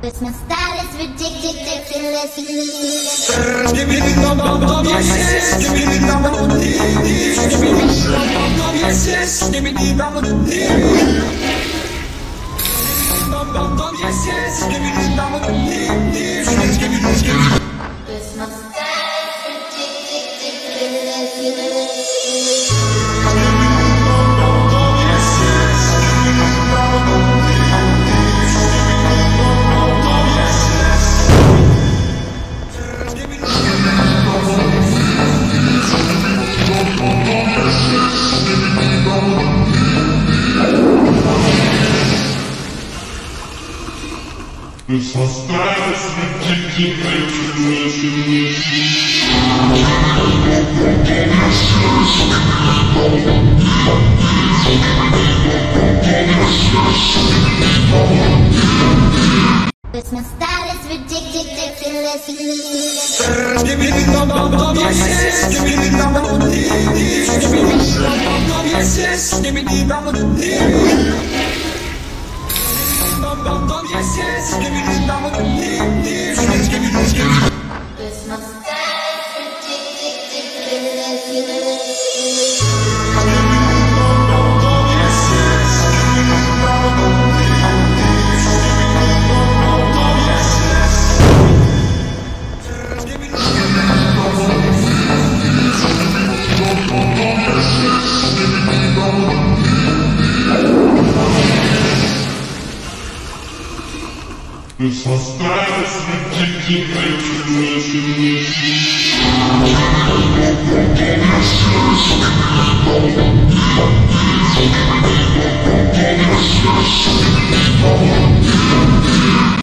Cause my style is ridiculous. Give me the number, yes, give me the number, give me the number, yes, give me the number, yes, give me the number, give me the Cause my style is ridiculous. It's my style, it's ridiculous. Cause my style is ridiculous. Give me the number, yes, give me the number, give me the number, yes, give me the number, yes, give me the number, give me the Cause my style is ridiculous. It's my style, it's ridiculous.